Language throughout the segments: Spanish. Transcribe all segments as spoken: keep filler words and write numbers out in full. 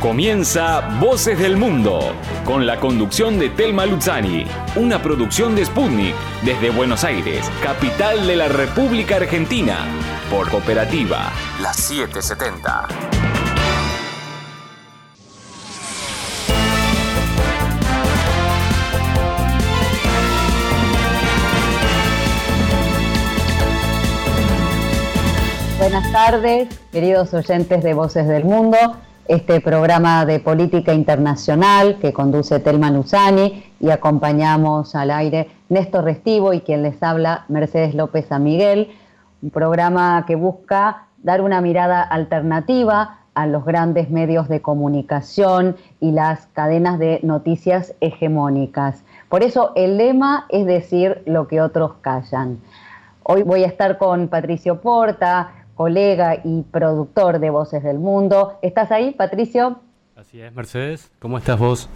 Comienza Voces del Mundo, con la conducción de Telma Luzzani, una producción de Sputnik, desde Buenos Aires, capital de la República Argentina, por Cooperativa, la setecientos setenta. Buenas tardes, queridos oyentes de Voces del Mundo, este programa de política internacional que conduce Telma Luzzani y acompañamos al aire Néstor Restivo y quien les habla Mercedes López San Miguel, un programa que busca dar una mirada alternativa a los grandes medios de comunicación y las cadenas de noticias hegemónicas. Por eso el lema es decir lo que otros callan. Hoy voy a estar con Patricio Porta, colega y productor de Voces del Mundo. ¿Estás ahí, Patricio? Así es, Mercedes. ¿Cómo estás vos?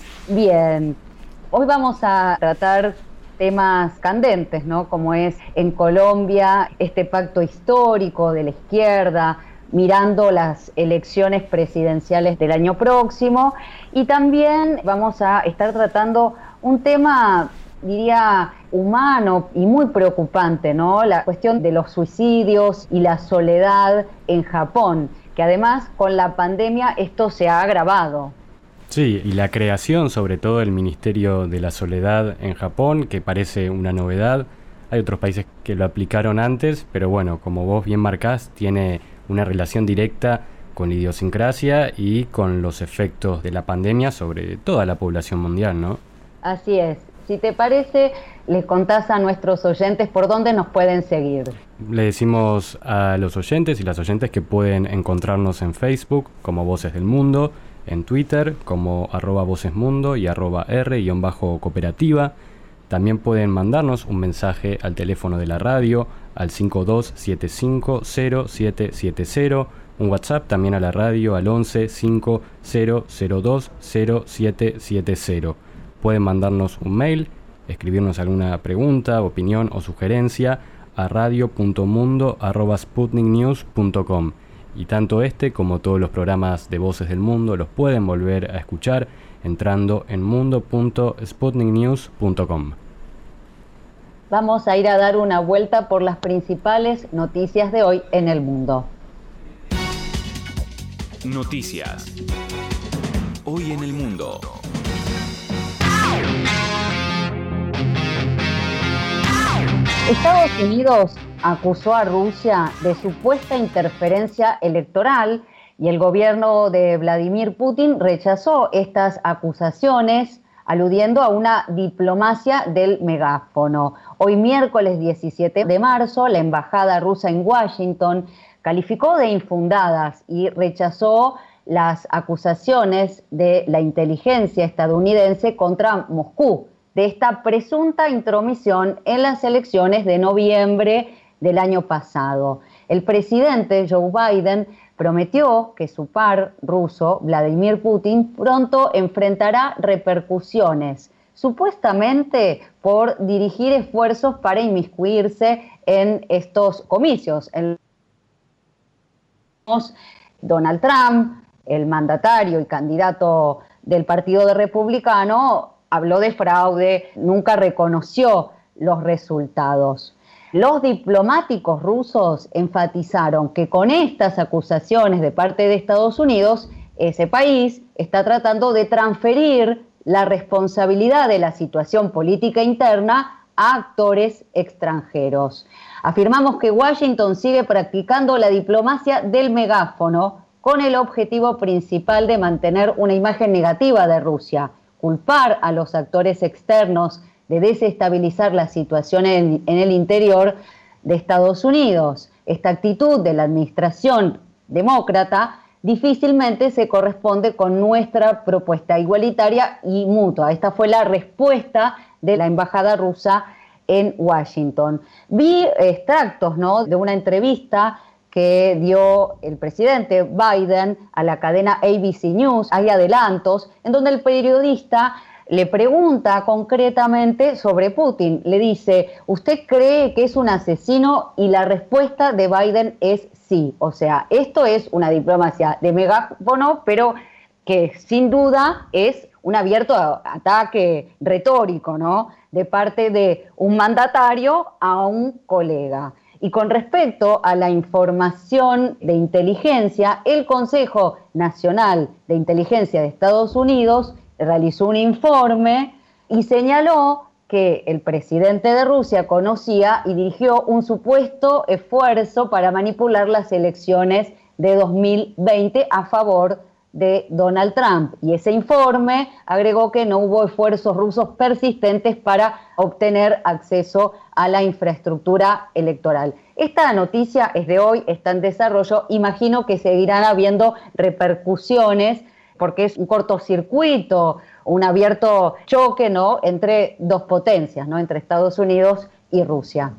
Bien. Hoy vamos a tratar temas candentes, ¿no? Como es en Colombia este pacto histórico de la izquierda, mirando las elecciones presidenciales del año próximo. Y también vamos a estar tratando un tema, diría, humano y muy preocupante, ¿no? La cuestión de los suicidios y la soledad en Japón, que además con la pandemia esto se ha agravado. Sí, y la creación sobre todo del Ministerio de la Soledad en Japón, que parece una novedad. Hay otros países que lo aplicaron antes, pero bueno, como vos bien marcás, tiene una relación directa con la idiosincrasia y con los efectos de la pandemia sobre toda la población mundial, ¿no? Así es. Si te parece, les contás a nuestros oyentes por dónde nos pueden seguir. Le decimos a los oyentes y las oyentes que pueden encontrarnos en Facebook como Voces del Mundo, en Twitter como arroba vocesmundo y arroba r-cooperativa. También pueden mandarnos un mensaje al teléfono de la radio al cinco dos siete cinco cero siete siete cero, un WhatsApp también a la radio al once cinco cero cero dos cero siete siete cero. Pueden mandarnos un mail, escribirnos alguna pregunta, opinión o sugerencia a radio punto mundo arroba sputnik news punto com. Y tanto este como todos los programas de Voces del Mundo los pueden volver a escuchar entrando en mundo punto sputnik news punto com. Vamos a ir a dar una vuelta por las principales noticias de hoy en el mundo. Noticias. Hoy en el mundo. Estados Unidos acusó a Rusia de supuesta interferencia electoral y el gobierno de Vladimir Putin rechazó estas acusaciones, aludiendo a una diplomacia del megáfono. Hoy, miércoles diecisiete de marzo, la embajada rusa en Washington calificó de infundadas y rechazó las acusaciones de la inteligencia estadounidense contra Moscú de esta presunta intromisión en las elecciones de noviembre del año pasado. El presidente Joe Biden prometió que su par ruso, Vladimir Putin, pronto enfrentará repercusiones, supuestamente por dirigir esfuerzos para inmiscuirse en estos comicios. El Donald Trump, el mandatario y candidato del Partido Republicano, habló de fraude, nunca reconoció los resultados. Los diplomáticos rusos enfatizaron que con estas acusaciones de parte de Estados Unidos, ese país está tratando de transferir la responsabilidad de la situación política interna a actores extranjeros. Afirmamos que Washington sigue practicando la diplomacia del megáfono con el objetivo principal de mantener una imagen negativa de Rusia, culpar a los actores externos de desestabilizar la situación en, en el interior de Estados Unidos. Esta actitud de la administración demócrata difícilmente se corresponde con nuestra propuesta igualitaria y mutua. Esta fue la respuesta de la embajada rusa en Washington. Vi extractos, ¿no?, de una entrevista que dio el presidente Biden a la cadena A B C News. Hay adelantos en donde el periodista le pregunta concretamente sobre Putin. Le dice, ¿usted cree que es un asesino? Y la respuesta de Biden es sí. O sea, esto es una diplomacia de megáfono, pero que sin duda es un abierto ataque retórico, ¿no?, de parte de un mandatario a un colega. Y con respecto a la información de inteligencia, el Consejo Nacional de Inteligencia de Estados Unidos realizó un informe y señaló que el presidente de Rusia conocía y dirigió un supuesto esfuerzo para manipular las elecciones de dos mil veinte a favor de Donald Trump. Y ese informe agregó que no hubo esfuerzos rusos persistentes para obtener acceso a la infraestructura electoral. Esta noticia es de hoy, está en desarrollo. Imagino que seguirán habiendo repercusiones porque es un cortocircuito, un abierto choque, ¿no?, entre dos potencias, ¿no?, entre Estados Unidos y Rusia.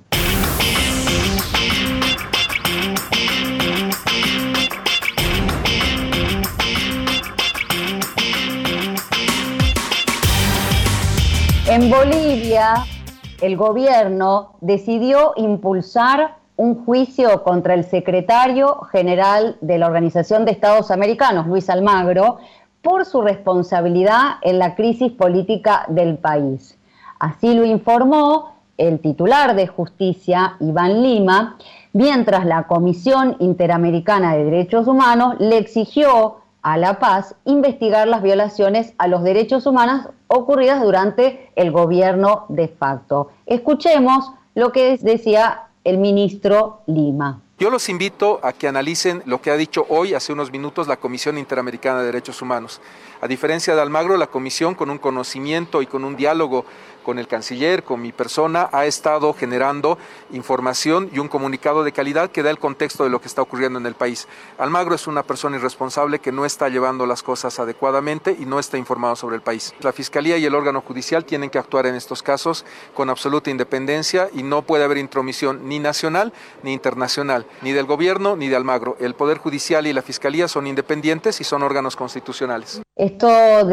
En Bolivia, el gobierno decidió impulsar un juicio contra el secretario general de la Organización de Estados Americanos, Luis Almagro, por su responsabilidad en la crisis política del país. Así lo informó el titular de Justicia, Iván Lima, mientras la Comisión Interamericana de Derechos Humanos le exigió a La Paz investigar las violaciones a los derechos humanos ocurridas durante el gobierno de facto. Escuchemos lo que decía el ministro Lima. Yo los invito a que analicen lo que ha dicho hoy, hace unos minutos, la Comisión Interamericana de Derechos Humanos. A diferencia de Almagro, la Comisión, con un conocimiento y con un diálogo con el canciller, con mi persona, ha estado generando información y un comunicado de calidad que da el contexto de lo que está ocurriendo en el país. Almagro es una persona irresponsable que no está llevando las cosas adecuadamente y no está informado sobre el país. La Fiscalía y el órgano judicial tienen que actuar en estos casos con absoluta independencia y no puede haber intromisión ni nacional ni internacional, ni del gobierno ni de Almagro. El Poder Judicial y la Fiscalía son independientes y son órganos constitucionales. Esto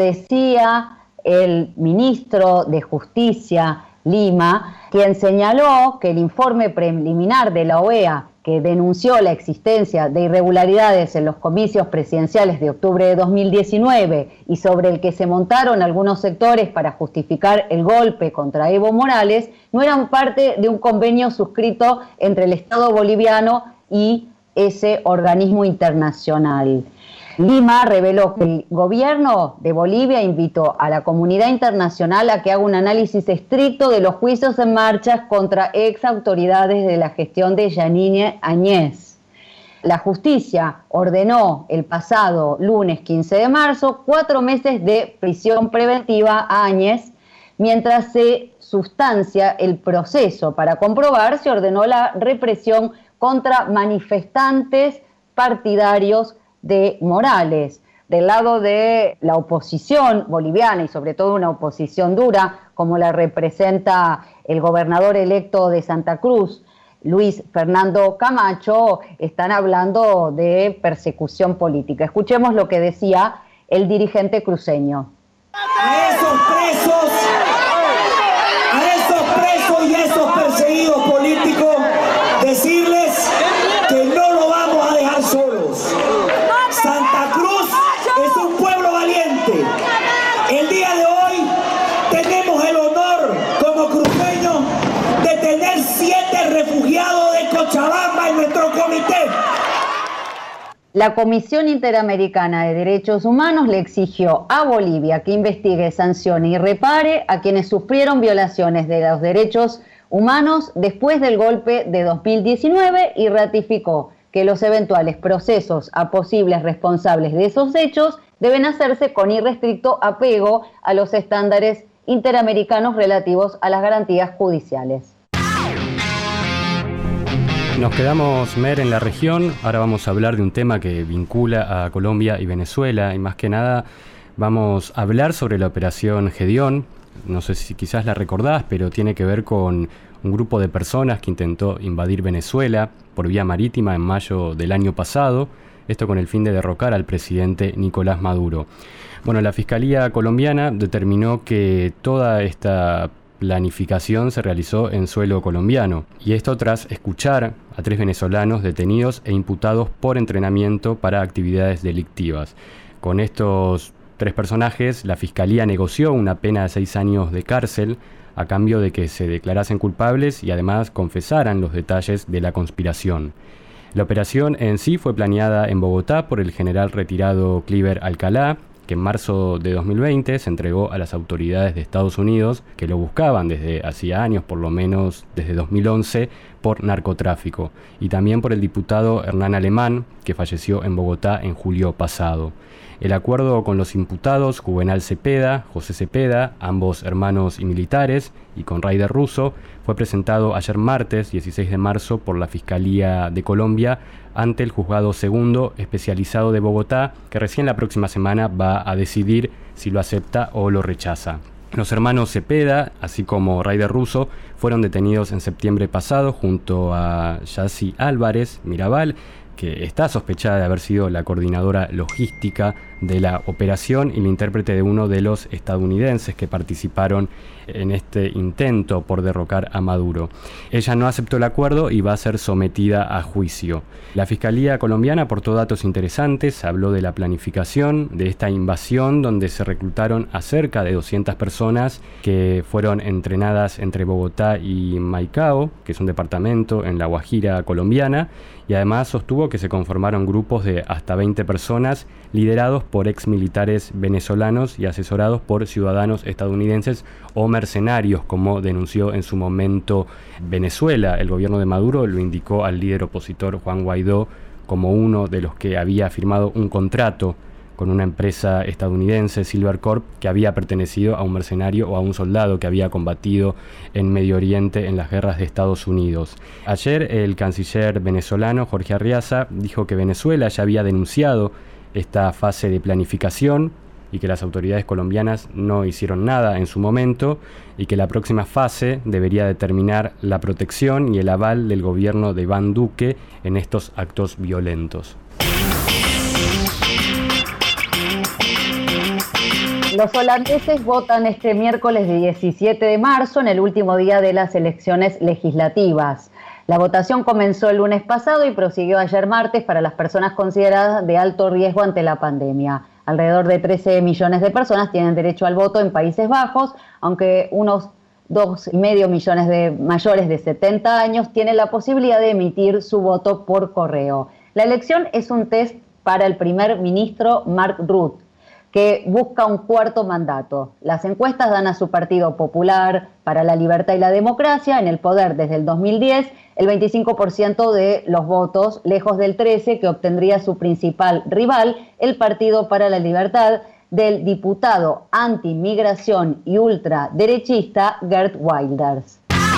decía el ministro de Justicia, Lima, quien señaló que el informe preliminar de la O E A, que denunció la existencia de irregularidades en los comicios presidenciales de octubre de dos mil diecinueve y sobre el que se montaron algunos sectores para justificar el golpe contra Evo Morales, no eran parte de un convenio suscrito entre el Estado boliviano y ese organismo internacional. Lima reveló que el gobierno de Bolivia invitó a la comunidad internacional a que haga un análisis estricto de los juicios en marcha contra ex autoridades de la gestión de Yanine Áñez. La justicia ordenó el pasado lunes quince de marzo cuatro meses de prisión preventiva a Áñez, mientras se sustancia el proceso para comprobar si ordenó la represión contra manifestantes partidarios de Morales. Del lado de la oposición boliviana y sobre todo una oposición dura como la representa el gobernador electo de Santa Cruz, Luis Fernando Camacho, están hablando de persecución política. Escuchemos lo que decía el dirigente cruceño. A esos presos, a esos presos y a esos perseguidos políticos, decirles que no lo vamos a dejar solos. Santa Cruz es un pueblo valiente. El día de hoy tenemos el honor como cruceños de tener siete refugiados de Cochabamba en nuestro comité. La Comisión Interamericana de Derechos Humanos le exigió a Bolivia que investigue, sancione y repare a quienes sufrieron violaciones de los derechos humanos después del golpe de dos mil diecinueve y ratificó que los eventuales procesos a posibles responsables de esos hechos deben hacerse con irrestricto apego a los estándares interamericanos relativos a las garantías judiciales. Nos quedamos, Mer, en la región. Ahora vamos a hablar de un tema que vincula a Colombia y Venezuela, y más que nada vamos a hablar sobre la operación Gedeón. No sé si quizás la recordás, pero tiene que ver con un grupo de personas que intentó invadir Venezuela por vía marítima en mayo del año pasado, esto con el fin de derrocar al presidente Nicolás Maduro. Bueno, la Fiscalía colombiana determinó que toda esta planificación se realizó en suelo colombiano, y esto tras escuchar a tres venezolanos detenidos e imputados por entrenamiento para actividades delictivas. Con estos tres personajes, la Fiscalía negoció una pena de seis años de cárcel a cambio de que se declarasen culpables y además confesaran los detalles de la conspiración. La operación en sí fue planeada en Bogotá por el general retirado Cliver Alcalá, que en marzo de dos mil veinte se entregó a las autoridades de Estados Unidos, que lo buscaban desde hacía años, por lo menos desde dos mil once, por narcotráfico, y también por el diputado Hernán Alemán, que falleció en Bogotá en julio pasado. El acuerdo con los imputados Juvenal Cepeda, José Cepeda, ambos hermanos y militares, y con Raider Russo, fue presentado ayer martes dieciséis de marzo por la Fiscalía de Colombia ante el Juzgado Segundo Especializado de Bogotá, que recién la próxima semana va a decidir si lo acepta o lo rechaza. Los hermanos Cepeda, así como Raider Russo, fueron detenidos en septiembre pasado junto a Yassi Álvarez Mirabal, que está sospechada de haber sido la coordinadora logística de la operación y la intérprete de uno de los estadounidenses que participaron en este intento por derrocar a Maduro. Ella no aceptó el acuerdo y va a ser sometida a juicio. La Fiscalía colombiana aportó datos interesantes, habló de la planificación de esta invasión donde se reclutaron a cerca de doscientas personas que fueron entrenadas entre Bogotá y Maicao, que es un departamento en la Guajira colombiana, y además sostuvo que se conformaron grupos de hasta veinte personas liderados por ex militares venezolanos y asesorados por ciudadanos estadounidenses o mercenarios, como denunció en su momento Venezuela. El gobierno de Maduro lo indicó al líder opositor Juan Guaidó como uno de los que había firmado un contrato con una empresa estadounidense, Silvercorp, que había pertenecido a un mercenario o a un soldado que había combatido en Medio Oriente en las guerras de Estados Unidos. Ayer el canciller venezolano Jorge Arriaza dijo que Venezuela ya había denunciado esta fase de planificación y que las autoridades colombianas no hicieron nada en su momento y que la próxima fase debería determinar la protección y el aval del gobierno de Iván Duque en estos actos violentos. Los holandeses votan este miércoles diecisiete de marzo, en el último día de las elecciones legislativas. La votación comenzó el lunes pasado y prosiguió ayer martes para las personas consideradas de alto riesgo ante la pandemia. Alrededor de trece millones de personas tienen derecho al voto en Países Bajos, aunque unos dos y medio millones de mayores de setenta años tienen la posibilidad de emitir su voto por correo. La elección es un test para el primer ministro Mark Rutte, que busca un cuarto mandato. Las encuestas dan a su Partido Popular para la Libertad y la Democracia en el poder desde el dos mil diez el veinticinco por ciento de los votos, lejos del trece por ciento que obtendría su principal rival, el Partido para la Libertad, del diputado anti-inmigración y ultraderechista Geert Wilders.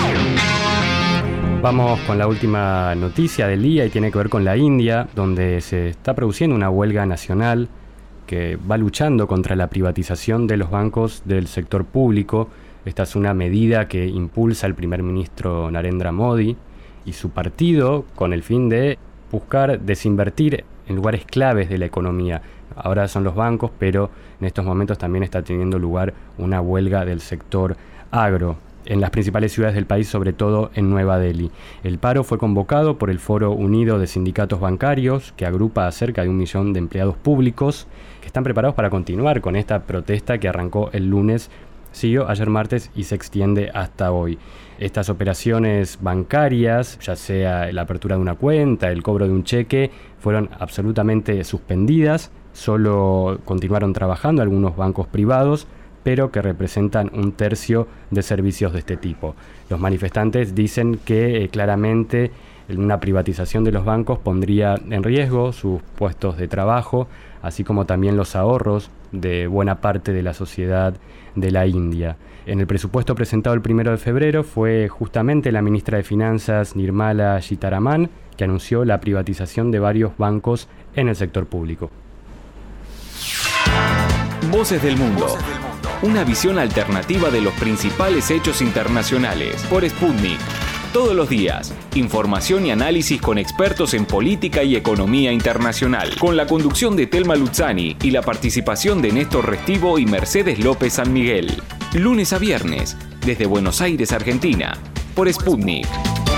Vamos con la última noticia del día y tiene que ver con la India, donde se está produciendo una huelga nacional que va luchando contra la privatización de los bancos del sector público. Esta es una medida que impulsa el primer ministro Narendra Modi y su partido con el fin de buscar desinvertir en lugares claves de la economía. Ahora son los bancos, pero en estos momentos también está teniendo lugar una huelga del sector agro en las principales ciudades del país, sobre todo en Nueva Delhi. El paro fue convocado por el Foro Unido de Sindicatos Bancarios, que agrupa a cerca de un millón de empleados públicos que están preparados para continuar con esta protesta que arrancó el lunes, siguió ayer martes y se extiende hasta hoy. Estas operaciones bancarias, ya sea la apertura de una cuenta, el cobro de un cheque, fueron absolutamente suspendidas. Solo continuaron trabajando algunos bancos privados, pero que representan un tercio de servicios de este tipo. Los manifestantes dicen que eh, claramente una privatización de los bancos pondría en riesgo sus puestos de trabajo, así como también los ahorros de buena parte de la sociedad de la India. En el presupuesto presentado el primero de febrero fue justamente la ministra de Finanzas, Nirmala Sitharaman, que anunció la privatización de varios bancos en el sector público. Voces del Mundo. Una visión alternativa de los principales hechos internacionales por Sputnik. Todos los días, información y análisis con expertos en política y economía internacional, con la conducción de Telma Luzzani y la participación de Néstor Restivo y Mercedes López San Miguel. Lunes a viernes, desde Buenos Aires, Argentina, por Sputnik.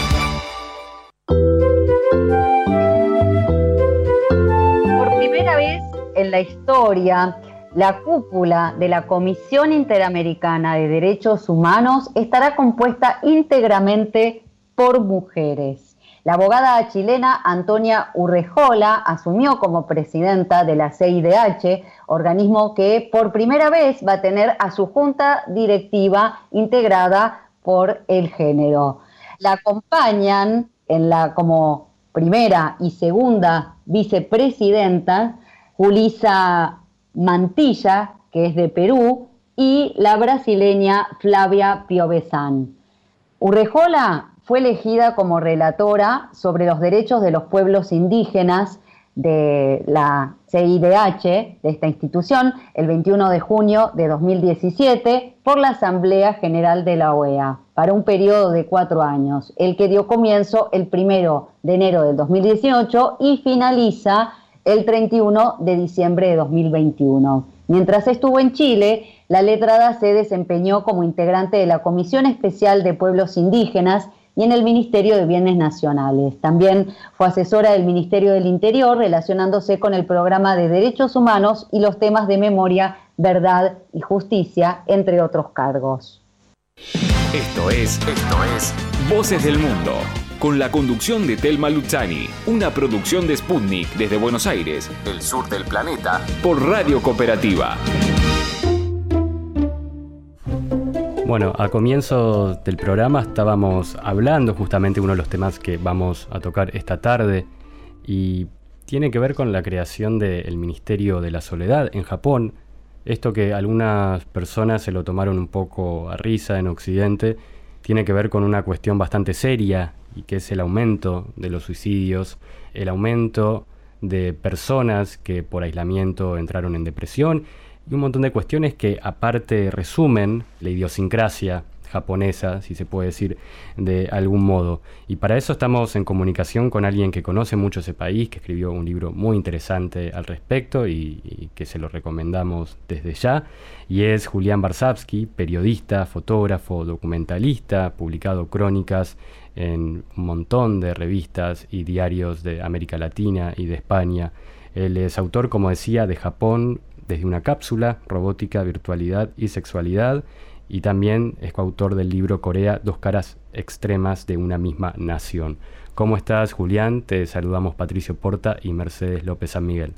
Por primera vez en la historia, la cúpula de la Comisión Interamericana de Derechos Humanos estará compuesta íntegramente por mujeres. La abogada chilena Antonia Urrejola asumió como presidenta de la C I D H, organismo que por primera vez va a tener a su junta directiva integrada por el género. La acompañan en la, como primera y segunda vicepresidenta Julissa Mantilla, que es de Perú, y la brasileña Flavia Piovesan. Urrejola fue elegida como relatora sobre los derechos de los pueblos indígenas de la C I D H, de esta institución, el veintiuno de junio de dos mil diecisiete, por la Asamblea General de la O E A, para un periodo de cuatro años, el que dio comienzo el primero de enero del dos mil dieciocho y finaliza el treinta y uno de diciembre de dos mil veintiuno. Mientras estuvo en Chile, la letrada se desempeñó como integrante de la Comisión Especial de Pueblos Indígenas y en el Ministerio de Bienes Nacionales. También fue asesora del Ministerio del Interior, relacionándose con el programa de Derechos Humanos y los temas de memoria, verdad y justicia, entre otros cargos. Esto es, esto es Voces del Mundo, con la conducción de Telma Luzzani, una producción de Sputnik desde Buenos Aires, el sur del planeta, por Radio Cooperativa. Bueno, a comienzo del programa estábamos hablando justamente de uno de los temas que vamos a tocar esta tarde y tiene que ver con la creación del Ministerio de la Soledad en Japón. Esto que algunas personas se lo tomaron un poco a risa en Occidente, tiene que ver con una cuestión bastante seria y que es el aumento de los suicidios, el aumento de personas que por aislamiento entraron en depresión y un montón de cuestiones que aparte resumen la idiosincrasia japonesa, si se puede decir de algún modo. Y para eso estamos en comunicación con alguien que conoce mucho ese país, que escribió un libro muy interesante al respecto y, y que se lo recomendamos desde ya. Y es Julián Varsavsky, periodista, fotógrafo, documentalista, publicado crónicas en un montón de revistas y diarios de América Latina y de España. Él es autor, como decía, de Japón desde una cápsula, robótica, virtualidad y sexualidad, y también es coautor del libro Corea, dos caras extremas de una misma nación. ¿Cómo estás, Julián? Te saludamos Patricio Porta y Mercedes López San Miguel.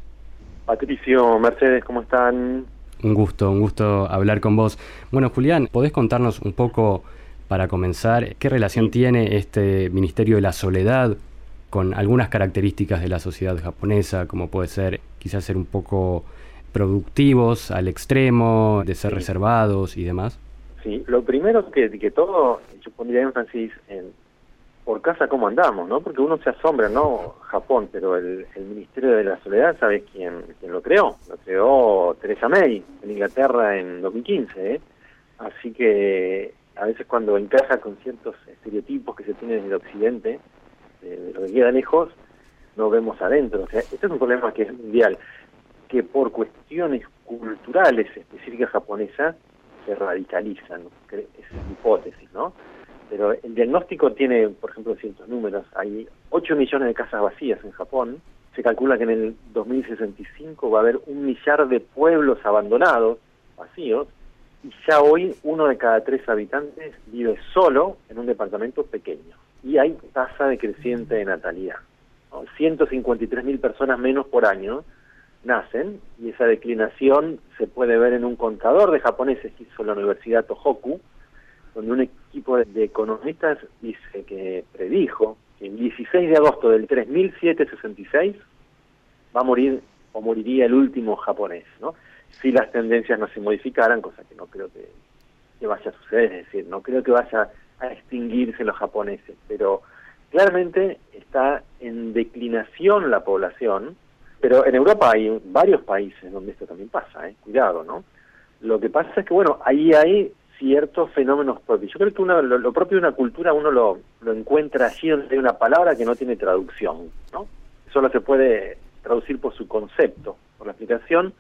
Patricio, Mercedes, ¿cómo están? Un gusto, un gusto hablar con vos. Bueno, Julián, ¿podés contarnos un poco, para comenzar, qué relación tiene este Ministerio de la Soledad con algunas características de la sociedad japonesa, como puede ser quizás ser un poco productivos al extremo, de ser sí. reservados y demás? Sí, lo primero que, que todo, yo pondría énfasis en por casa cómo andamos, ¿no? Porque uno se asombra, ¿no? Japón, pero el, el Ministerio de la Soledad, ¿sabes quién, quién lo creó? Lo creó Theresa May en Inglaterra en dos mil quince, ¿eh? Así que a veces cuando encaja con ciertos estereotipos que se tienen desde el occidente, de, de lo que queda lejos, no vemos adentro. O sea, este es un problema que es mundial, que por cuestiones culturales específicas japonesas se radicalizan, ¿no? Esa es mi hipótesis, ¿no? Pero el diagnóstico tiene, por ejemplo, ciertos números. Hay ocho millones de casas vacías en Japón. Se calcula que en el dos mil sesenta y cinco va a haber un millar de pueblos abandonados, vacíos, y ya hoy uno de cada tres habitantes vive solo en un departamento pequeño. Y hay tasa decreciente de natalidad, ¿no? ciento cincuenta y tres mil personas menos por año nacen, y esa declinación se puede ver en un contador de japoneses que hizo la Universidad Tohoku, donde un equipo de economistas dice que predijo que el dieciséis de agosto del tres mil setecientos sesenta y seis va a morir o moriría el último japonés, ¿no? Si las tendencias no se modificaran, cosa que no creo que, que vaya a suceder, es decir, no creo que vaya a extinguirse los japoneses, pero claramente está en declinación la población. Pero en Europa hay varios países donde esto también pasa, ¿eh? Cuidado, ¿no? Lo que pasa es que, bueno, ahí hay ciertos fenómenos propios. Yo creo que uno, lo, lo propio de una cultura uno lo, lo encuentra allí donde hay una palabra que no tiene traducción, ¿no? Solo se puede traducir por su concepto, por la explicación.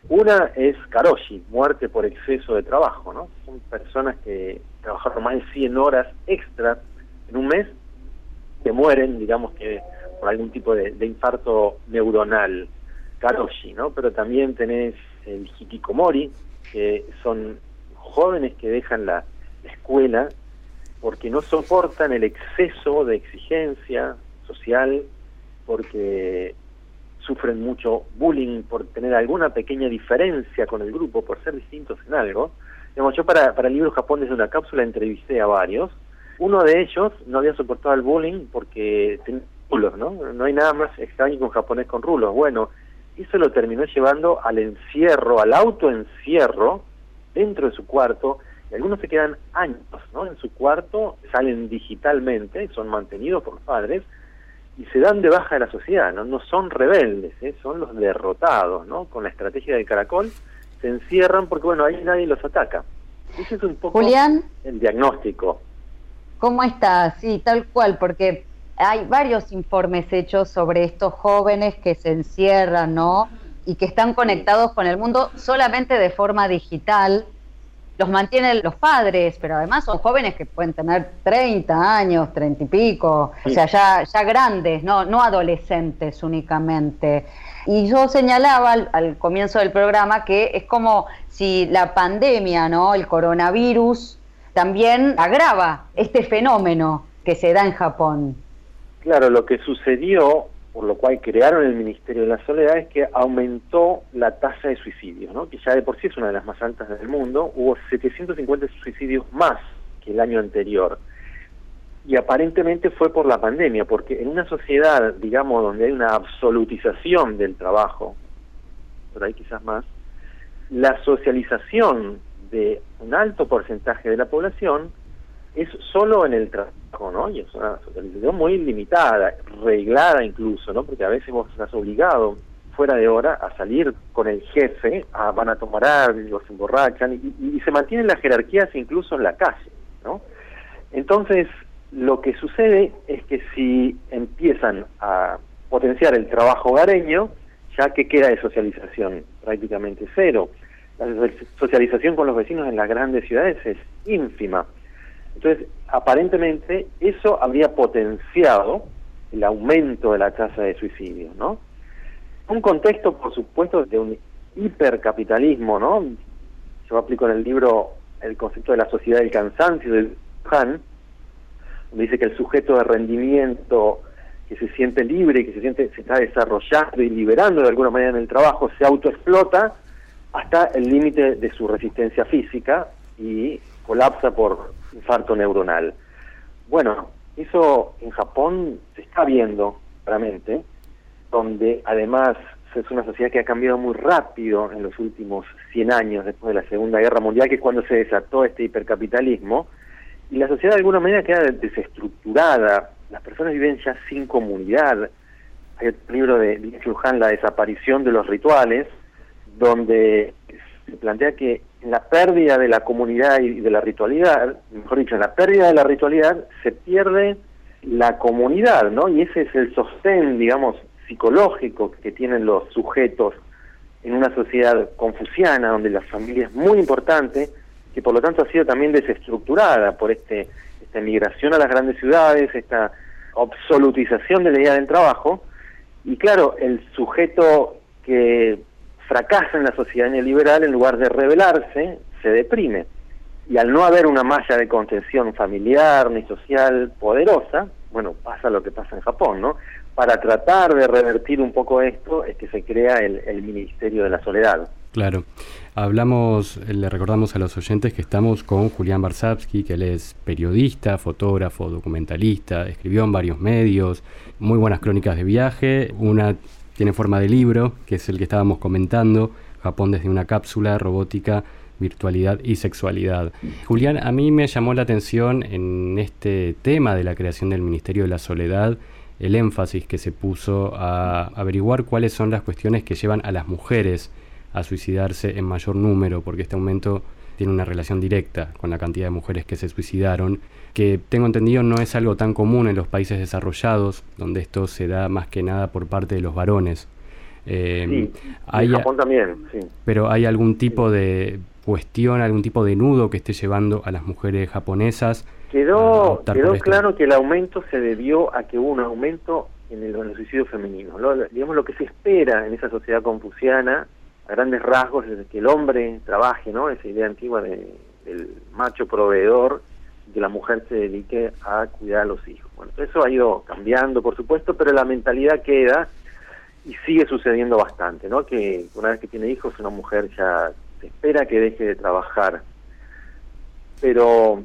Una es karoshi, muerte por exceso de trabajo, ¿no? Son personas que trabajaron más de cien horas extra en un mes, que mueren, digamos que por algún tipo de, de infarto neuronal, karoshi, ¿no? Pero también tenés el hikikomori, que son jóvenes que dejan la escuela porque no soportan el exceso de exigencia social, porque sufren mucho bullying por tener alguna pequeña diferencia con el grupo, por ser distintos en algo. Digamos, yo para, para el libro Japón desde una cápsula entrevisté a varios. Uno de ellos no había soportado el bullying porque tenía rulos, ¿no? No hay nada más extraño que un japonés con rulos. Bueno, eso lo terminó llevando al encierro, al autoencierro, dentro de su cuarto, y algunos se quedan años, ¿no? En su cuarto, salen digitalmente, son mantenidos por los padres, y se dan de baja de la sociedad, ¿no? No son rebeldes, ¿eh? Son los derrotados, ¿no? Con la estrategia del caracol, se encierran porque, bueno, ahí nadie los ataca. Ese es un poco Julián, el diagnóstico. ¿Cómo estás? Sí, tal cual, porque hay varios informes hechos sobre estos jóvenes que se encierran, ¿no? Y que están conectados con el mundo solamente de forma digital. Los mantienen los padres, pero además son jóvenes que pueden tener treinta años, treinta y pico, sí. O sea, ya, ya grandes, no, no adolescentes únicamente. Y yo señalaba al, al comienzo del programa que es como si la pandemia, ¿no? El coronavirus también agrava este fenómeno que se da en Japón. Claro, lo que sucedió, por lo cual crearon el Ministerio de la Soledad, es que aumentó la tasa de suicidios, ¿no? Que ya de por sí es una de las más altas del mundo. Hubo setecientos cincuenta suicidios más que el año anterior. Y aparentemente fue por la pandemia, porque en una sociedad, digamos, donde hay una absolutización del trabajo, por ahí quizás más, la socialización de un alto porcentaje de la población es solo en el trabajo, ¿no? Y es una socialización muy limitada, reglada incluso, ¿no? Porque a veces vos estás obligado, fuera de hora, a salir con el jefe, a, van a tomar algo, se emborrachan, y, y, y se mantienen las jerarquías incluso en la calle, ¿no? Entonces, lo que sucede es que si empiezan a potenciar el trabajo hogareño, ya que queda de socialización prácticamente cero. La socialización con los vecinos en las grandes ciudades es ínfima. Entonces, aparentemente, eso habría potenciado el aumento de la tasa de suicidio, ¿no? Un contexto, por supuesto, de un hipercapitalismo, ¿no? Yo aplico en el libro el concepto de la sociedad del cansancio de Han, donde dice que el sujeto de rendimiento que se siente libre y que se siente se está desarrollando y liberando de alguna manera en el trabajo, se autoexplota hasta el límite de su resistencia física y colapsa por infarto neuronal. Bueno, eso en Japón se está viendo claramente, donde además es una sociedad que ha cambiado muy rápido en los últimos cien años después de la Segunda Guerra Mundial, que es cuando se desató este hipercapitalismo, y la sociedad de alguna manera queda desestructurada, las personas viven ya sin comunidad. Hay otro libro de Lin Han, La desaparición de los rituales, donde se plantea que en la pérdida de la comunidad y de la ritualidad, mejor dicho, en la pérdida de la ritualidad se pierde la comunidad, ¿no? Y ese es el sostén, digamos, psicológico que tienen los sujetos en una sociedad confuciana, donde la familia es muy importante, que por lo tanto ha sido también desestructurada por este esta migración a las grandes ciudades, esta absolutización de la idea del trabajo, y claro, el sujeto que fracasa en la sociedad neoliberal, en lugar de rebelarse, se deprime. Y al no haber una malla de contención familiar ni social poderosa, bueno, pasa lo que pasa en Japón, ¿no? Para tratar de revertir un poco esto es que se crea el, el Ministerio de la Soledad. Claro. Hablamos, le recordamos a los oyentes que estamos con Julián Barsavsky, que él es periodista, fotógrafo, documentalista, escribió en varios medios, muy buenas crónicas de viaje, una tiene forma de libro, que es el que estábamos comentando, Japón desde una cápsula, robótica, virtualidad y sexualidad. Julián, a mí me llamó la atención en este tema de la creación del Ministerio de la Soledad, el énfasis que se puso a averiguar cuáles son las cuestiones que llevan a las mujeres a suicidarse en mayor número, porque este aumento tiene una relación directa con la cantidad de mujeres que se suicidaron, que tengo entendido no es algo tan común en los países desarrollados, donde esto se da más que nada por parte de los varones. Eh, sí, hay, en Japón también, sí. Pero ¿hay algún tipo de cuestión, algún tipo de nudo que esté llevando a las mujeres japonesas? Quedó, quedó claro que el aumento se debió a que hubo un aumento en el, en el suicidio femenino. Lo, digamos, lo que se espera en esa sociedad confuciana, a grandes rasgos, es que el hombre trabaje, ¿no? Esa idea antigua de, del macho proveedor, que la mujer se dedique a cuidar a los hijos. Bueno, eso ha ido cambiando, por supuesto, pero la mentalidad queda y sigue sucediendo bastante, ¿no? Que una vez que tiene hijos, una mujer ya se espera que deje de trabajar. Pero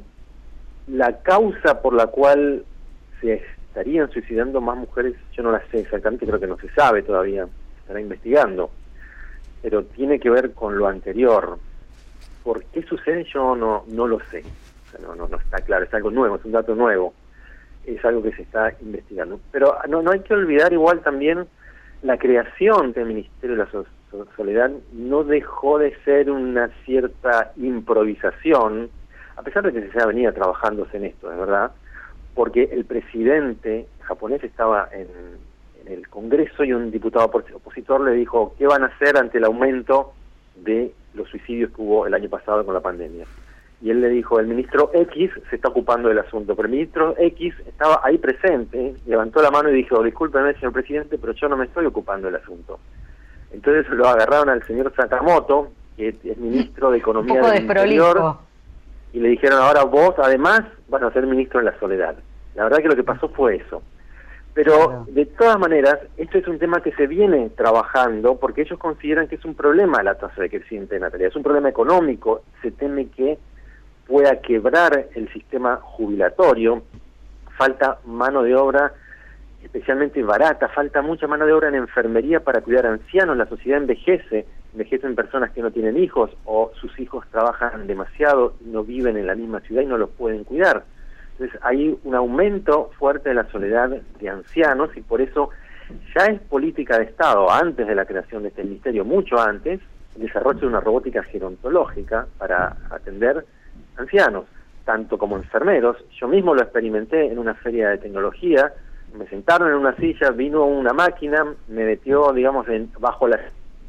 la causa por la cual se estarían suicidando más mujeres, yo no la sé exactamente, creo que no se sabe todavía, se estará investigando, pero tiene que ver con lo anterior. ¿Por qué sucede? Yo no no lo sé. O sea, no, no, no está claro, es algo nuevo, es un dato nuevo, es algo que se está investigando. Pero no, no hay que olvidar igual también la creación del Ministerio de la so Soledad no dejó de ser una cierta improvisación, a pesar de que se venía trabajándose en esto, es verdad, porque el presidente japonés estaba en, en el Congreso y un diputado opositor le dijo qué van a hacer ante el aumento de los suicidios que hubo el año pasado con la pandemia. Y él le dijo, el ministro X se está ocupando del asunto, pero el ministro X estaba ahí presente, levantó la mano y dijo, discúlpeme, señor presidente, pero yo no me estoy ocupando del asunto. Entonces lo agarraron al señor Sakamoto, que es ministro de Economía del Interior, y le dijeron, ahora vos además vas a ser ministro de la Soledad. La verdad que lo que pasó fue eso. Pero claro, de todas maneras, esto es un tema que se viene trabajando porque ellos consideran que es un problema la tasa de crecimiento de natalidad, es un problema económico, se teme que pueda quebrar el sistema jubilatorio, falta mano de obra especialmente barata, falta mucha mano de obra en enfermería para cuidar a ancianos, la sociedad envejece, envejecen personas que no tienen hijos o sus hijos trabajan demasiado y no viven en la misma ciudad y no los pueden cuidar. Entonces hay un aumento fuerte de la soledad de ancianos y por eso ya es política de Estado, antes de la creación de este ministerio, mucho antes, el desarrollo de una robótica gerontológica para atender ancianos, tanto como enfermeros. Yo mismo lo experimenté en una feria de tecnología, me sentaron en una silla, vino una máquina, me metió, digamos, en, bajo las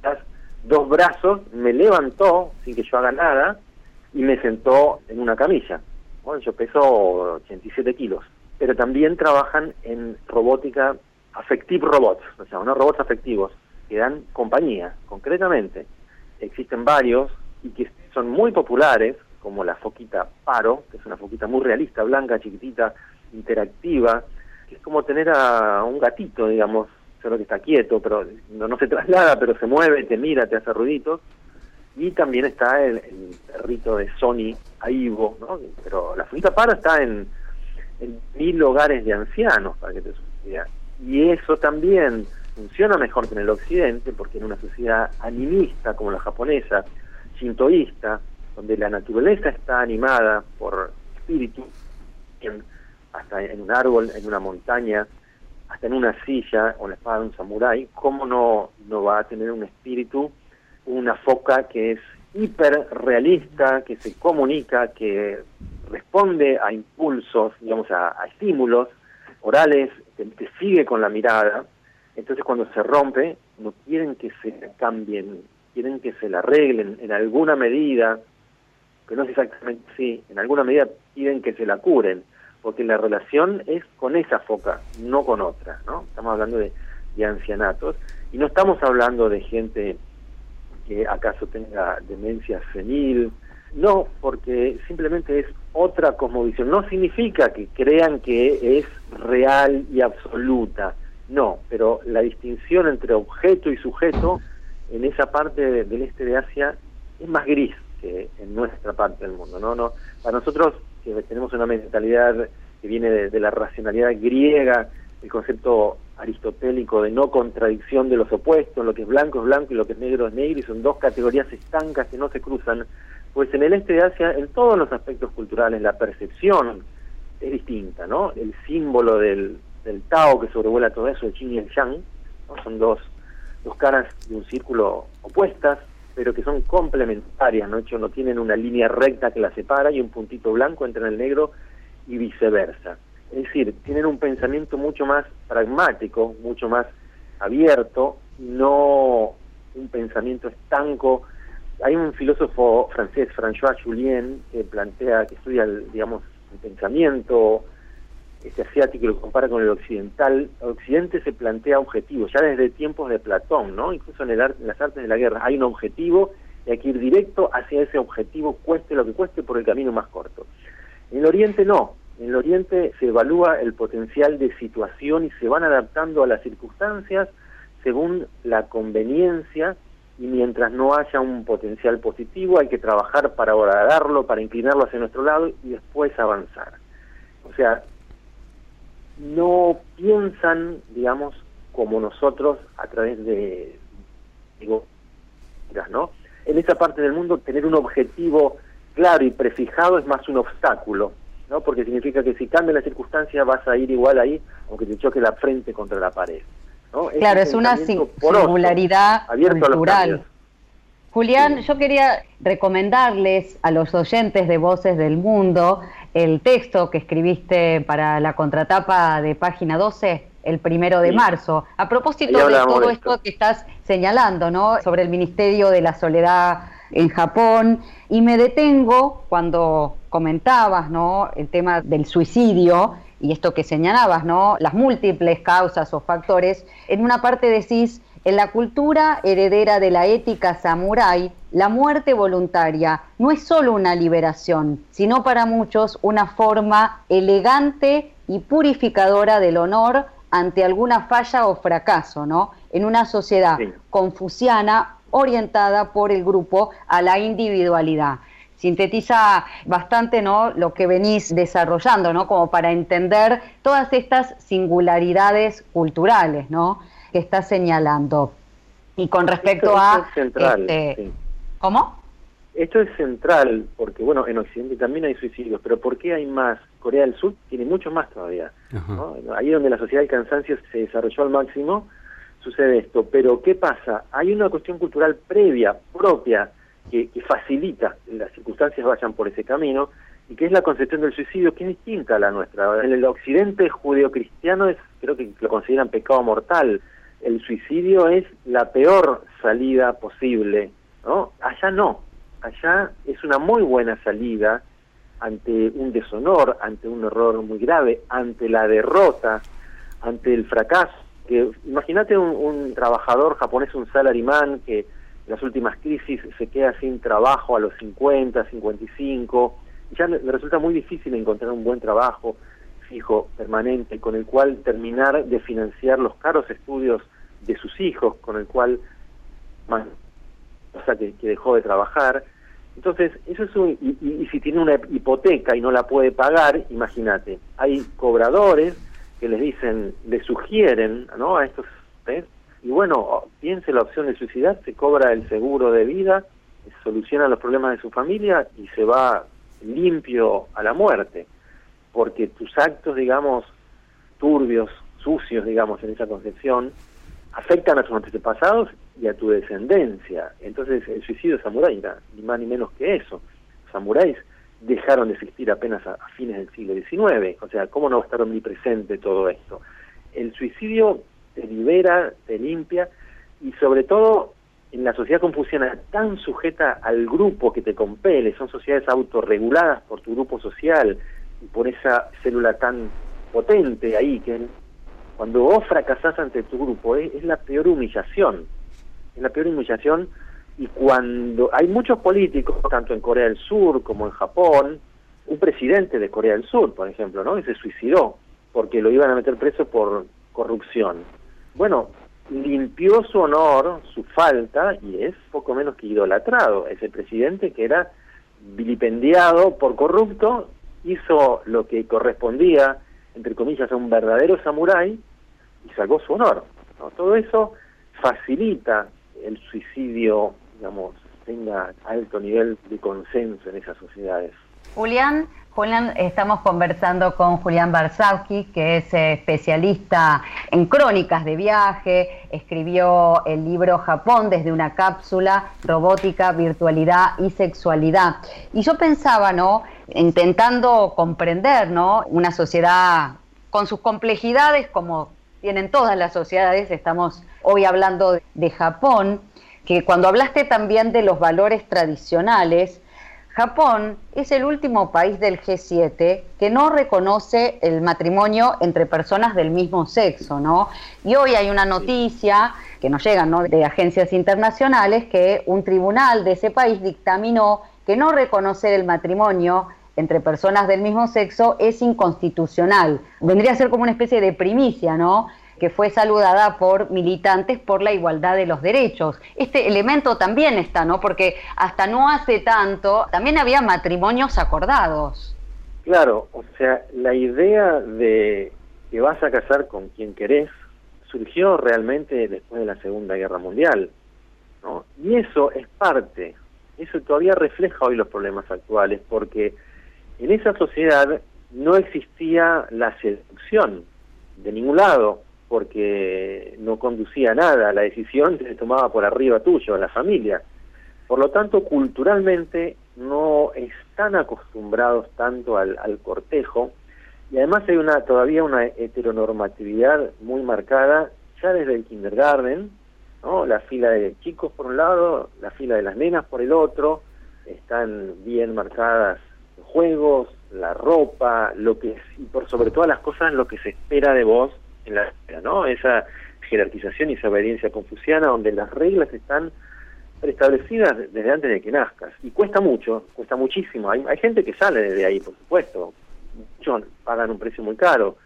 dos brazos, me levantó sin que yo haga nada y me sentó en una camilla. Bueno, yo peso ochenta y siete kilos, pero también trabajan en robótica, affective robots, o sea, unos robots afectivos que dan compañía, concretamente. Existen varios y que son muy populares, como la foquita Paro, que es una foquita muy realista, blanca, chiquitita, interactiva, que es como tener a un gatito, digamos, solo que está quieto, pero no, no se traslada, pero se mueve, te mira, te hace ruiditos. Y también está el, el perrito de Sony, Aibo, ¿no? Pero la foquita Paro está en, en mil hogares de ancianos, para que te suceda. Y eso también funciona mejor que en el occidente, porque en una sociedad animista como la japonesa, shintoísta, donde la naturaleza está animada por espíritu, en, hasta en un árbol, en una montaña, hasta en una silla o la espada de un samurái, ¿cómo no, no va a tener un espíritu, una foca que es hiperrealista, que se comunica, que responde a impulsos, digamos, a, a estímulos orales, que te sigue con la mirada? Entonces cuando se rompe, no quieren que se cambien, quieren que se la arreglen en alguna medida, que no es exactamente así, en alguna medida piden que se la curen, porque la relación es con esa foca, no con otra, ¿no? Estamos hablando de, de ancianatos, y no estamos hablando de gente que acaso tenga demencia senil, no, porque simplemente es otra cosmovisión. No significa que crean que es real y absoluta, no, pero la distinción entre objeto y sujeto en esa parte de, del este de Asia es más gris que en nuestra parte del mundo, ¿no? No, para nosotros, que tenemos una mentalidad que viene de, de la racionalidad griega, el concepto aristotélico de no contradicción de los opuestos, lo que es blanco es blanco y lo que es negro es negro, y son dos categorías estancas que no se cruzan, pues en el este de Asia, en todos los aspectos culturales, la percepción es distinta, ¿no? El símbolo del, del Tao que sobrevuela todo eso, el Yin y el Yang, ¿no? Son dos, dos caras de un círculo opuestas, pero que son complementarias, ¿no? De hecho, no tienen una línea recta que las separa y un puntito blanco entre el negro y viceversa. Es decir, tienen un pensamiento mucho más pragmático, mucho más abierto, no un pensamiento estanco. Hay un filósofo francés, François Jullien, que plantea, que estudia, el, digamos, el pensamiento este asiático y lo compara con el occidental. El occidente se plantea objetivos, ya desde tiempos de Platón, ¿no? Incluso en, el arte, en las artes de la guerra hay un objetivo y hay que ir directo hacia ese objetivo, cueste lo que cueste, por el camino más corto. En el Oriente no. En el Oriente se evalúa el potencial de situación y se van adaptando a las circunstancias según la conveniencia, y mientras no haya un potencial positivo hay que trabajar para horadarlo, para inclinarlo hacia nuestro lado y después avanzar. O sea, no piensan, digamos, como nosotros a través de, digo, ¿no? En esa parte del mundo tener un objetivo claro y prefijado es más un obstáculo, ¿no? Porque significa que si cambian las circunstancias vas a ir igual ahí, aunque te choque la frente contra la pared, ¿no? Claro, es, es una singularidad cultural. Julián, sí. Yo quería recomendarles a los oyentes de Voces del Mundo el texto que escribiste para la contratapa de Página doce el primero de sí. marzo, a propósito de todo de esto. esto que estás señalando, ¿no? Sobre el Ministerio de la Soledad en Japón, y me detengo cuando comentabas, ¿no?, el tema del suicidio y esto que señalabas, ¿no?, las múltiples causas o factores. En una parte decís: en la cultura heredera de la ética samurái, la muerte voluntaria no es solo una liberación, sino para muchos una forma elegante y purificadora del honor ante alguna falla o fracaso, ¿no?, en una sociedad sí. confuciana orientada por el grupo a la individualidad. Sintetiza bastante, ¿no?, lo que venís desarrollando, ¿no?, como para entender todas estas singularidades culturales, ¿no?, que estás señalando. Y con respecto esto, a... Esto es central. Este, sí. ¿Cómo? Esto es central, porque, bueno, en Occidente también hay suicidios, pero ¿por qué hay más? Corea del Sur tiene mucho más todavía, ¿no? Ahí donde la sociedad del cansancio se desarrolló al máximo, sucede esto. Pero ¿qué pasa? Hay una cuestión cultural previa, propia, que, que facilita que las circunstancias vayan por ese camino, y que es la concepción del suicidio, que es distinta a la nuestra. En el occidente judeocristiano es, creo que lo consideran pecado mortal. El suicidio es la peor salida posible, ¿no? Allá no. Allá es una muy buena salida ante un deshonor, ante un error muy grave, ante la derrota, ante el fracaso. Que imagínate un, un trabajador japonés, un salaryman, que en las últimas crisis se queda sin trabajo a los cincuenta, cincuenta y cinco, y ya le resulta muy difícil encontrar un buen trabajo fijo, permanente, con el cual terminar de financiar los caros estudios de sus hijos, con el cual, más cosa que, que dejó de trabajar. Entonces, eso es un, y, y, y si tiene una hipoteca y no la puede pagar, imagínate, hay cobradores que les dicen, les sugieren, ¿no?, a estos, ¿eh? Y bueno, piense la opción de suicidar, se cobra el seguro de vida, soluciona los problemas de su familia y se va limpio a la muerte, porque tus actos, digamos, turbios, sucios, digamos, en esa concepción, afectan a tus antepasados y a tu descendencia. Entonces el suicidio samurái era ni más ni menos que eso. Los samuráis dejaron de existir apenas a, a fines del siglo diecinueve, o sea, ¿cómo no va a estar omnipresente todo esto? El suicidio te libera, te limpia, y sobre todo en la sociedad confuciana tan sujeta al grupo que te compele, son sociedades autorreguladas por tu grupo social y por esa célula tan potente ahí, que cuando vos fracasás ante tu grupo es, es la peor humillación, es la peor humillación. Y cuando hay muchos políticos, tanto en Corea del Sur como en Japón, un presidente de Corea del Sur, por ejemplo, ¿no?, que se suicidó porque lo iban a meter preso por corrupción. Bueno, limpió su honor, su falta, y es poco menos que idolatrado. Ese presidente que era vilipendiado por corrupto, hizo lo que correspondía, entre comillas, a un verdadero samurái y salvó su honor, ¿no? Todo eso facilita el suicidio, digamos, tenga alto nivel de consenso en esas sociedades. Julián, Julián, estamos conversando con Julián Barsavsky, que es especialista en crónicas de viaje, escribió el libro Japón desde una cápsula, robótica, virtualidad y sexualidad. Y yo pensaba, ¿no?, intentando comprender, ¿no?, una sociedad con sus complejidades como tienen todas las sociedades, estamos hoy hablando de Japón, que cuando hablaste también de los valores tradicionales, Japón es el último país del G siete que no reconoce el matrimonio entre personas del mismo sexo, ¿no? Y hoy hay una noticia que nos llega, ¿no?, de agencias internacionales, que un tribunal de ese país dictaminó que no reconocer el matrimonio entre personas del mismo sexo es inconstitucional. Vendría a ser como una especie de primicia, ¿no?, que fue saludada por militantes por la igualdad de los derechos. Este elemento también está, ¿no?, porque hasta no hace tanto también había matrimonios acordados. Claro, o sea, la idea de que vas a casar con quien querés surgió realmente después de la Segunda Guerra Mundial, ¿no? Y eso es parte, eso todavía refleja hoy los problemas actuales, porque en esa sociedad no existía la seducción de ningún lado, porque no conducía a nada, la decisión se tomaba por arriba tuyo, la familia. Por lo tanto, culturalmente no están acostumbrados tanto al, al cortejo, y además hay una todavía una heteronormatividad muy marcada ya desde el kindergarten, ¿no? La fila de chicos por un lado, la fila de las nenas por el otro, están bien marcadas los juegos, la ropa, lo que y por sobre todas las cosas lo que se espera de vos en la escuela, ¿no? Esa jerarquización y esa obediencia confuciana donde las reglas están preestablecidas desde antes de que nazcas. Y cuesta mucho, cuesta muchísimo. Hay, hay gente que sale de ahí, por supuesto. Muchos pagan un precio muy caro.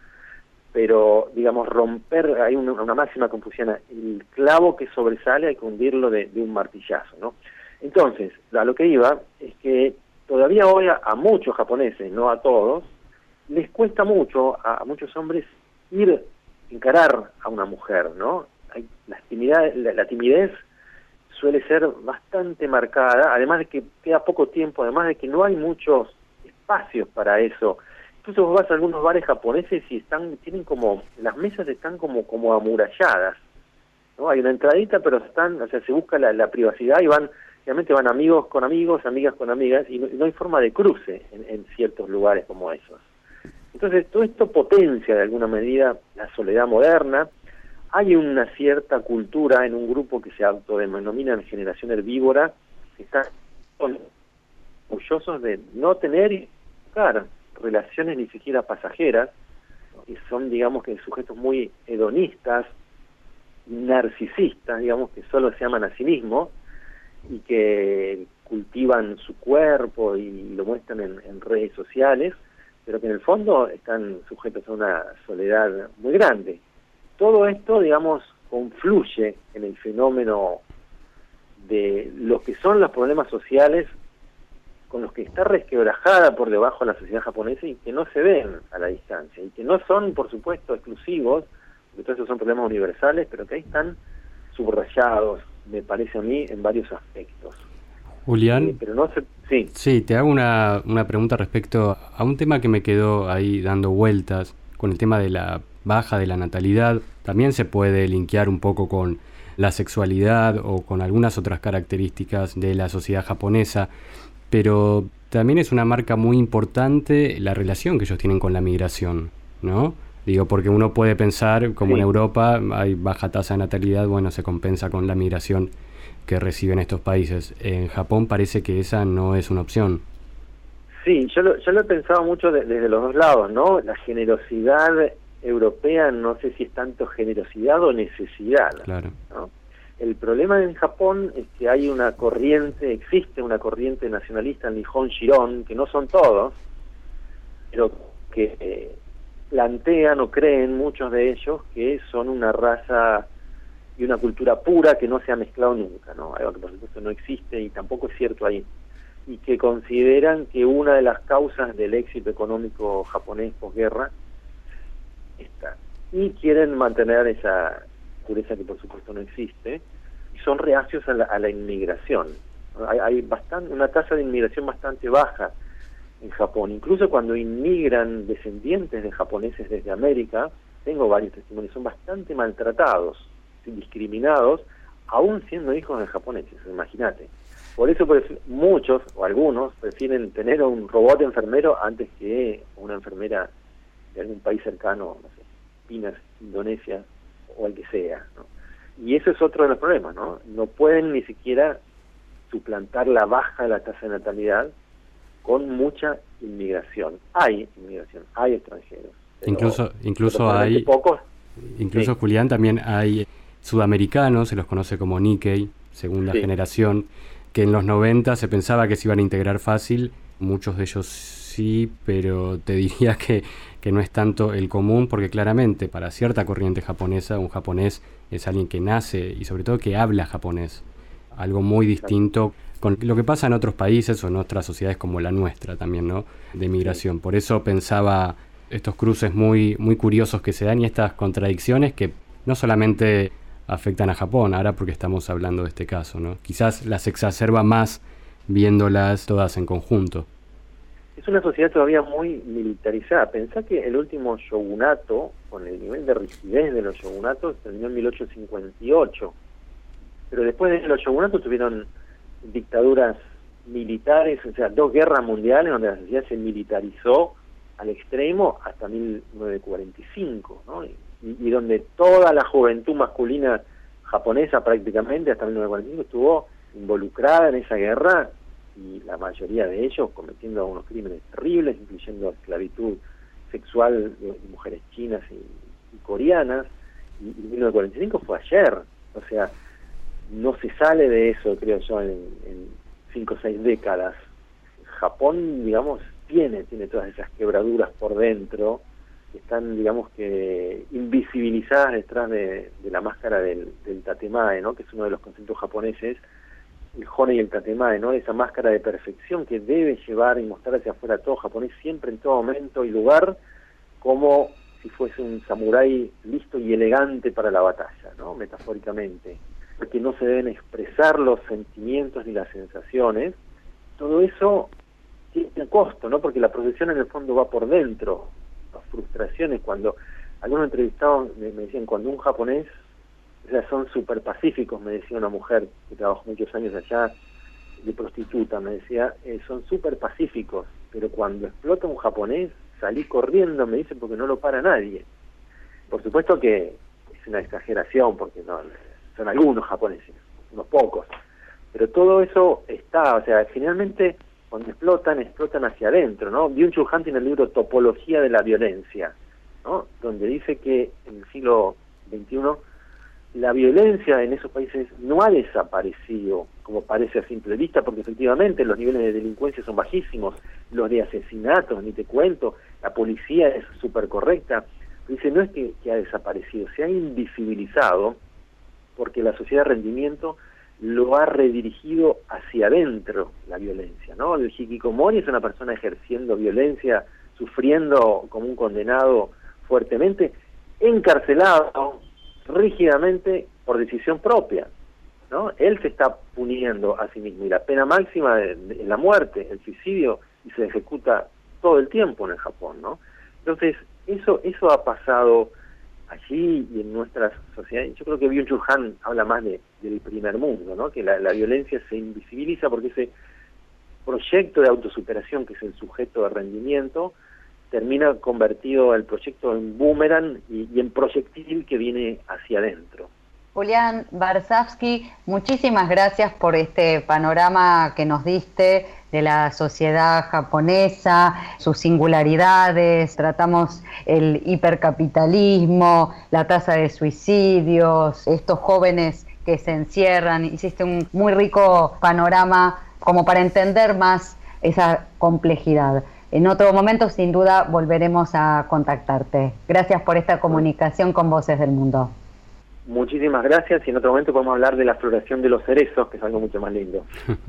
Pero, digamos, romper, hay una, una máxima confuciana, el clavo que sobresale hay que hundirlo de, de un martillazo, ¿no? Entonces, a lo que iba es que todavía hoy a, a muchos japoneses, no a todos, les cuesta mucho, a, a muchos hombres, ir encarar a una mujer, ¿no? Hay, la, timidez, la, la timidez suele ser bastante marcada, además de que queda poco tiempo, además de que no hay muchos espacios para eso. Incluso vos vas a algunos bares japoneses y están tienen como, las mesas están como como amuralladas, ¿no? Hay una entradita, pero están, o sea, se busca la, la privacidad y van, realmente van amigos con amigos, amigas con amigas, y no, no hay forma de cruce en, en ciertos lugares como esos. Entonces, todo esto potencia de alguna medida la soledad moderna. Hay una cierta cultura en un grupo que se autodenominan generación herbívora, que están orgullosos de no tener y buscar relaciones ni siquiera pasajeras, y son, digamos, que sujetos muy hedonistas, narcisistas, digamos, que solo se aman a sí mismos y que cultivan su cuerpo y lo muestran en, en redes sociales, pero que en el fondo están sujetos a una soledad muy grande. Todo esto, digamos, confluye en el fenómeno de lo que son los problemas sociales con los que está resquebrajada por debajo la sociedad japonesa y que no se ven a la distancia, y que no son, por supuesto, exclusivos, porque todos esos son problemas universales, pero que ahí están subrayados, me parece a mí, en varios aspectos. Julián, eh, pero no se, sí. sí, te hago una, una pregunta respecto a un tema que me quedó ahí dando vueltas, con el tema de la baja de la natalidad. También se puede linkear un poco con la sexualidad o con algunas otras características de la sociedad japonesa, pero también es una marca muy importante la relación que ellos tienen con la migración, ¿no? Digo, porque uno puede pensar, como sí. En Europa hay baja tasa de natalidad, bueno, se compensa con la migración que reciben estos países. En Japón parece que esa no es una opción. Sí, yo lo, yo lo he pensado mucho de, desde los dos lados, ¿no? La generosidad europea no sé si es tanto generosidad o necesidad, claro, ¿no? El problema en Japón es que hay una corriente, existe una corriente nacionalista en Nihon Shiron, que no son todos, pero que eh, plantean o creen muchos de ellos que son una raza y una cultura pura que no se ha mezclado nunca, ¿no? Algo que por supuesto no existe y tampoco es cierto ahí. Y que consideran que una de las causas del éxito económico japonés posguerra está. Y quieren mantener esa pureza que por supuesto no existe, y son reacios a la, a la inmigración. Hay, hay bastante, una tasa de inmigración bastante baja en Japón. Incluso cuando inmigran descendientes de japoneses desde América, tengo varios testimonios, son bastante maltratados, discriminados, aún siendo hijos de japoneses, imagínate. Por eso pues, muchos o algunos prefieren tener un robot enfermero antes que una enfermera de algún país cercano, no sé. Filipinas, Indonesia o el que sea, ¿no? Y eso es otro de los problemas, ¿no? No pueden ni siquiera suplantar la baja de la tasa de natalidad con mucha inmigración. Hay inmigración, hay extranjeros. Pero, incluso incluso hay, pocos. incluso Sí. Julián, también hay sudamericanos, se los conoce como Nikkei, segunda Sí. generación, que en los noventa se pensaba que se iban a integrar fácil, muchos de ellos sí, pero te diría que, que no es tanto el común, porque claramente para cierta corriente japonesa, un japonés es alguien que nace y sobre todo que habla japonés, algo muy distinto con lo que pasa en otros países o en otras sociedades como la nuestra también, ¿no? De migración. Por eso pensaba estos cruces muy, muy curiosos que se dan y estas contradicciones que no solamente afectan a Japón, ahora porque estamos hablando de este caso, ¿no? Quizás las exacerba más viéndolas todas en conjunto. Es una sociedad todavía muy militarizada. Pensá que el último shogunato, con el nivel de rigidez de los shogunatos, terminó en mil ochocientos cincuenta y ocho. Pero después de los shogunatos tuvieron dictaduras militares, o sea, dos guerras mundiales donde la sociedad se militarizó al extremo hasta mil novecientos cuarenta y cinco, ¿no? Y, y donde toda la juventud masculina japonesa prácticamente hasta mil novecientos cuarenta y cinco estuvo involucrada en esa guerra, y la mayoría de ellos cometiendo unos crímenes terribles, incluyendo esclavitud sexual de mujeres chinas y, y coreanas, y, y mil novecientos cuarenta y cinco fue ayer. O sea, no se sale de eso, creo yo, en, en cinco o seis décadas. Japón, digamos, tiene, tiene todas esas quebraduras por dentro, que están, digamos, que invisibilizadas detrás de, de la máscara del, del tatemae, ¿no? Que es uno de los conceptos japoneses, el honey y el tatemae, ¿no? Esa máscara de perfección que debe llevar y mostrar hacia afuera a todo japonés siempre, en todo momento y lugar, como si fuese un samurái listo y elegante para la batalla, ¿no? Metafóricamente, porque no se deben expresar los sentimientos ni las sensaciones. Todo eso tiene un costo, ¿no? Porque la profesión en el fondo va por dentro. Las frustraciones, cuando algunos entrevistados me, me decían, cuando un japonés, o sea, son súper pacíficos, me decía una mujer que trabajó muchos años allá, de prostituta, me decía, eh, son súper pacíficos, pero cuando explota un japonés, salí corriendo, me dice, porque no lo para nadie. Por supuesto que es una exageración, porque no son algunos japoneses, unos pocos, pero todo eso está, o sea, generalmente cuando explotan, explotan hacia adentro, ¿no? Byung-Chul Han tiene el libro Topología de la Violencia, ¿no? Donde dice que en el siglo veintiuno la violencia en esos países no ha desaparecido, como parece a simple vista, porque efectivamente los niveles de delincuencia son bajísimos, los de asesinatos, ni te cuento, la policía es súper correcta. Dice, no es que, que ha desaparecido, se ha invisibilizado, porque la sociedad de rendimiento lo ha redirigido hacia adentro, la violencia, ¿no? El hikikomori es una persona ejerciendo violencia, sufriendo como un condenado fuertemente, encarcelado rígidamente por decisión propia, ¿no? Él se está puniendo a sí mismo, y la pena máxima es la muerte, el suicidio, y se ejecuta todo el tiempo en el Japón, ¿no? Entonces, eso eso ha pasado allí y en nuestras sociedades. Yo creo que Byung-Chul Han habla más de, del primer mundo, ¿no? Que la, la violencia se invisibiliza porque ese proyecto de autosuperación, que es el sujeto de rendimiento, termina convertido el proyecto en boomerang y, y en proyectil que viene hacia adentro. Julián Barsavsky, muchísimas gracias por este panorama que nos diste de la sociedad japonesa, sus singularidades. Tratamos el hipercapitalismo, la tasa de suicidios, estos jóvenes que se encierran. Hiciste un muy rico panorama como para entender más esa complejidad. En otro momento, sin duda, volveremos a contactarte. Gracias por esta comunicación con Voces del Mundo. Muchísimas gracias, y en otro momento podemos hablar de la floración de los cerezos, que es algo mucho más lindo.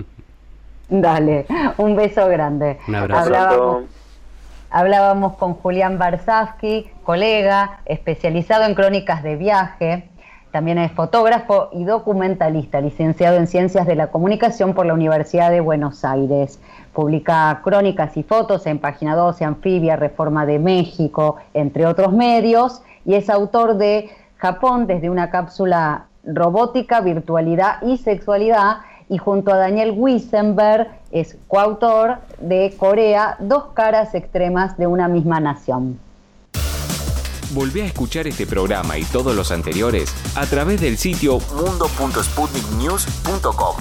Dale, un beso grande. Un abrazo. Hablábamos, hablábamos con Julián Barsavsky, colega, especializado en crónicas de viaje. También es fotógrafo y documentalista, licenciado en Ciencias de la Comunicación por la Universidad de Buenos Aires. Publica crónicas y fotos en Página doce, Anfibia, Reforma de México, entre otros medios, y es autor de Japón desde una cápsula, robótica, virtualidad y sexualidad, y junto a Daniel Wiesenberg es coautor de Corea, dos caras extremas de una misma nación. Volvé a escuchar este programa y todos los anteriores a través del sitio mundo punto sputnik news punto com.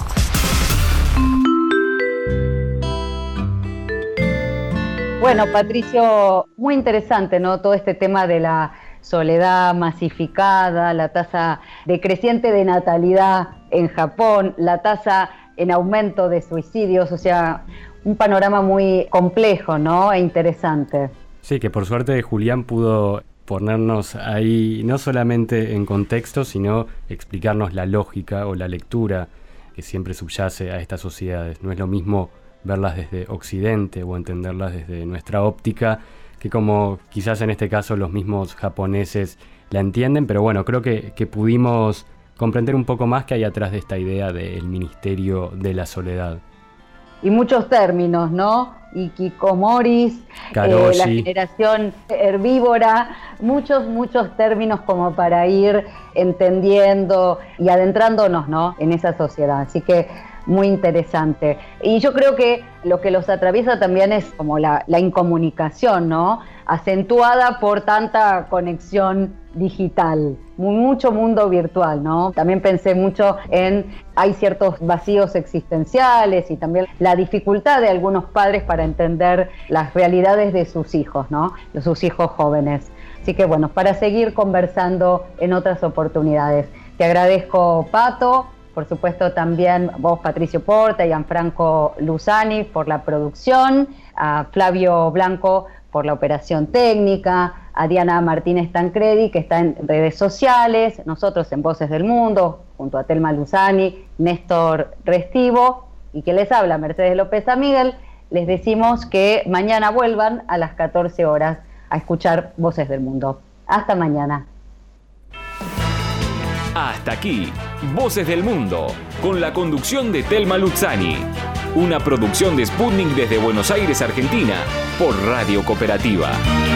Bueno, Patricio, muy interesante, ¿no? Todo este tema de la soledad masificada, la tasa decreciente de natalidad en Japón, la tasa en aumento de suicidios, o sea, un panorama muy complejo, ¿no? E interesante. Sí, que por suerte Julián pudo ponernos ahí no solamente en contexto, sino explicarnos la lógica o la lectura que siempre subyace a estas sociedades. No es lo mismo verlas desde Occidente o entenderlas desde nuestra óptica, que como quizás en este caso los mismos japoneses la entienden, pero bueno, creo que, que pudimos comprender un poco más que hay atrás de esta idea del Ministerio de la Soledad. Y muchos términos, ¿no? Ikikomoris, eh, la generación herbívora, muchos, muchos términos como para ir entendiendo y adentrándonos, ¿no? En esa sociedad. Así que muy interesante. Y yo creo que lo que los atraviesa también es como la, la incomunicación, ¿no? Acentuada por tanta conexión digital, mucho mundo virtual, ¿no? También pensé mucho en, hay ciertos vacíos existenciales y también la dificultad de algunos padres para entender las realidades de sus hijos, ¿no? De sus hijos jóvenes. Así que bueno, para seguir conversando en otras oportunidades. Te agradezco, Pato. Por supuesto también vos, Patricio Porta, y Gianfranco Luzani por la producción, a Flavio Blanco por la operación técnica, a Diana Martínez Tancredi, que está en redes sociales, nosotros en Voces del Mundo, junto a Telma Luzani, Néstor Restivo, y que les habla Mercedes López Amíguel. Les decimos que mañana vuelvan a las catorce horas a escuchar Voces del Mundo. Hasta mañana. Hasta aquí, Voces del Mundo, con la conducción de Telma Luzani. Una producción de Sputnik desde Buenos Aires, Argentina, por Radio Cooperativa.